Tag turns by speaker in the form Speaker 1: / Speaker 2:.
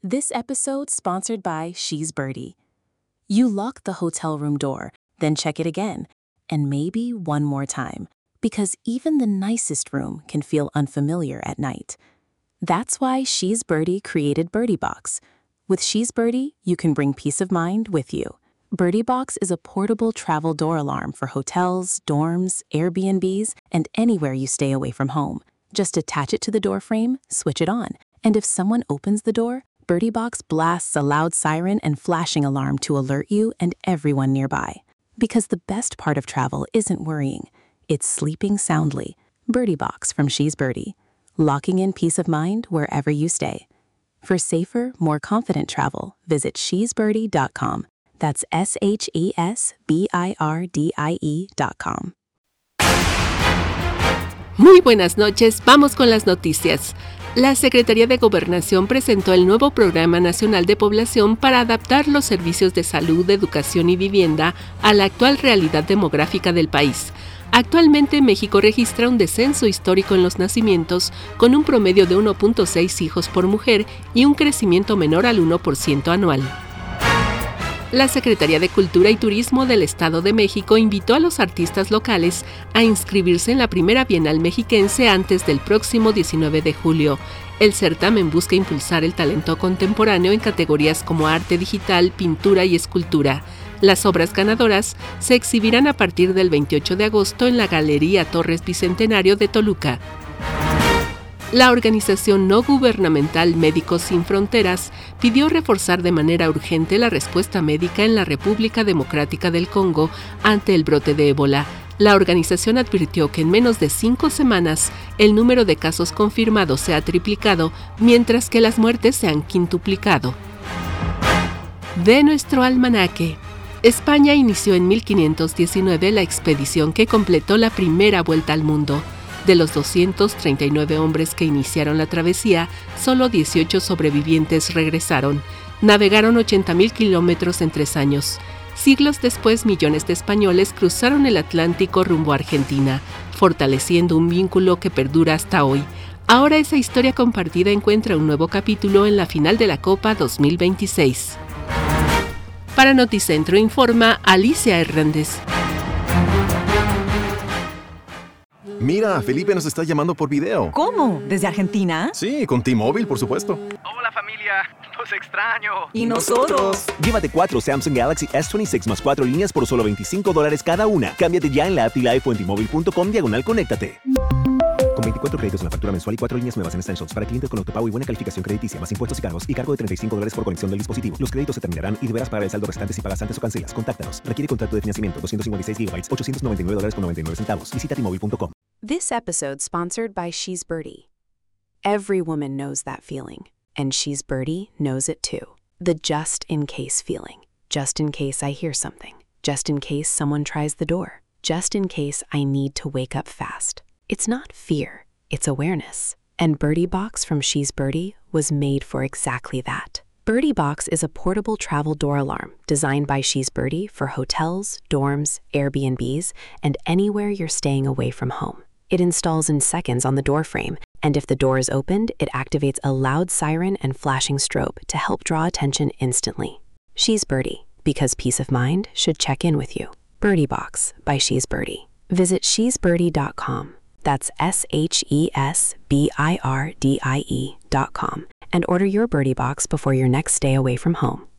Speaker 1: This episode sponsored by She's Birdie. You lock the hotel room door, then check it again, and maybe one more time, because even the nicest room can feel unfamiliar at night. That's why She's Birdie created Birdie Box. With She's Birdie, you can bring peace of mind with you. Birdie Box is a portable travel door alarm for hotels, dorms, Airbnbs, and anywhere you stay away from home. Just attach it to the door frame, switch it on, and if someone opens the door, Birdie Box blasts a loud siren and flashing alarm to alert you and everyone nearby. Because the best part of travel isn't worrying, it's sleeping soundly. Birdie Box from She's Birdie, locking in peace of mind wherever you stay. For safer, more confident travel, visit shesbirdie.com. That's SHESBIRDIE.com.
Speaker 2: Muy buenas noches, vamos con las noticias. La Secretaría de Gobernación presentó el nuevo Programa Nacional de Población para adaptar los servicios de salud, educación y vivienda a la actual realidad demográfica del país. Actualmente México registra un descenso histórico en los nacimientos, con un promedio de 1.6 hijos por mujer y un crecimiento menor al 1% anual. La Secretaría de Cultura y Turismo del Estado de México invitó a los artistas locales a inscribirse en la primera Bienal Mexiquense antes del próximo 19 de julio. El certamen busca impulsar el talento contemporáneo en categorías como arte digital, pintura y escultura. Las obras ganadoras se exhibirán a partir del 28 de agosto en la Galería Torres Bicentenario de Toluca. La organización no gubernamental Médicos Sin Fronteras pidió reforzar de manera urgente la respuesta médica en la República Democrática del Congo ante el brote de ébola. La organización advirtió que en menos de 5 semanas el número de casos confirmados se ha triplicado, mientras que las muertes se han quintuplicado. De nuestro almanaque. España inició en 1519 la expedición que completó la primera vuelta al mundo. De los 239 hombres que iniciaron la travesía, solo 18 sobrevivientes regresaron. Navegaron 80.000 kilómetros en 3 años. Siglos después, millones de españoles cruzaron el Atlántico rumbo a Argentina, fortaleciendo un vínculo que perdura hasta hoy. Ahora esa historia compartida encuentra un nuevo capítulo en la final de la Copa 2026. Para Noticentro informa Alicia Hernández.
Speaker 3: Mira, Felipe nos está llamando por video.
Speaker 4: ¿Cómo? ¿Desde Argentina?
Speaker 3: Sí, con T-Mobile, por supuesto.
Speaker 5: Hola familia, los extraño.
Speaker 4: ¿Y nosotros?
Speaker 6: Llévate 4 Samsung Galaxy S26 más 4 líneas por solo $25 cada una. Cámbiate ya en la app T-Life o en T-Mobile.com/conéctate. Con 24 créditos en la factura mensual y 4 líneas nuevas en Essentials para clientes con autopago y buena calificación crediticia, más impuestos y cargos, y cargo de $35 por conexión del dispositivo. Los créditos se terminarán y deberás pagar el saldo restante si pagas antes o cancelas. Contáctanos. Requiere contrato de financiamiento. 256 GB, $899.99. Visita T-Mobile.com.
Speaker 7: This episode sponsored by She's Birdie. Every woman knows that feeling, and She's Birdie knows it too. The just-in-case feeling. Just in case I hear something. Just in case someone tries the door. Just in case I need to wake up fast. It's not fear, it's awareness. And Birdie Box from She's Birdie was made for exactly that. Birdie Box is a portable travel door alarm designed by She's Birdie for hotels, dorms, Airbnbs, and anywhere you're staying away from home. It installs in seconds on the door frame, and if the door is opened, it activates a loud siren and flashing strobe to help draw attention instantly. She's Birdie, because peace of mind should check in with you. Birdie Box by She's Birdie. Visit shesbirdie.com. That's SHESBIRDIE.com and order your Birdie Box before your next stay away from home.